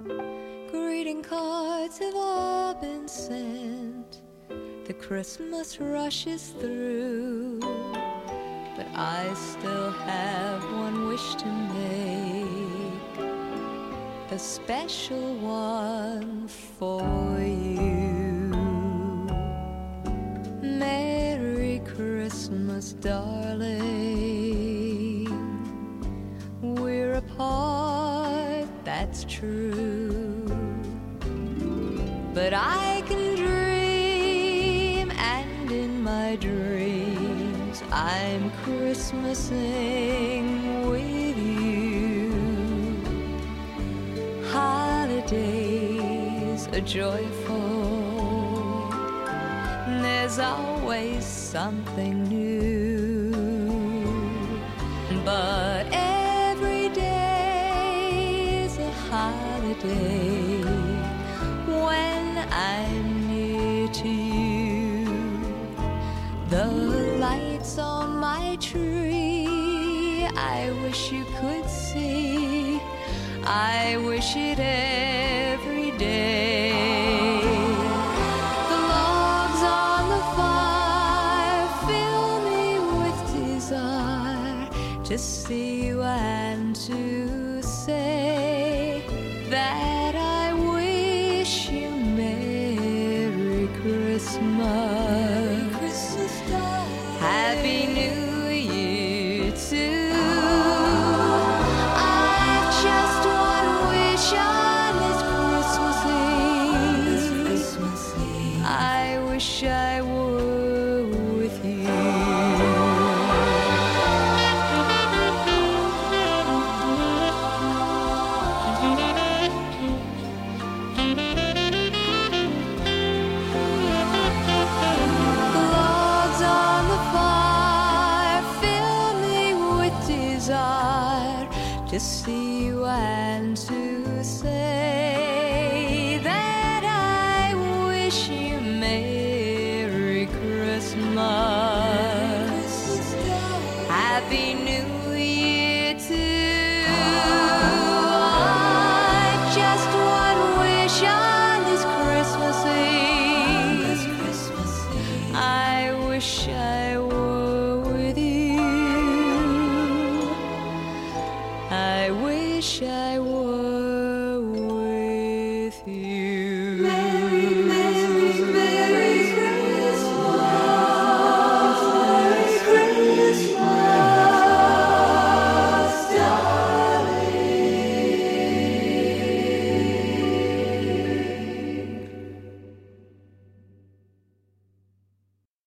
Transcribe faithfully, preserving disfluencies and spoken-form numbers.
Greeting cards have all been sent, the Christmas rushes through, but I still have one wish to make, a special one for you. Merry Christmas, darling. We're apart, that's true, but I can dream, and in my dreams I'm Christmasing with you. Holidays are joyful, there's always something new, but every day is a holiday when I'm near to you. The lights on my tree, I wish you could see, I wish it every day. The logs on the fire fill me with desire to see you and to say that I wish you Merry Christmas. Christmas, Happy New Year too. I've just one wish on this Christmas Eve. I wish I were with you. Logs on the fire fill me with desire to see you and to say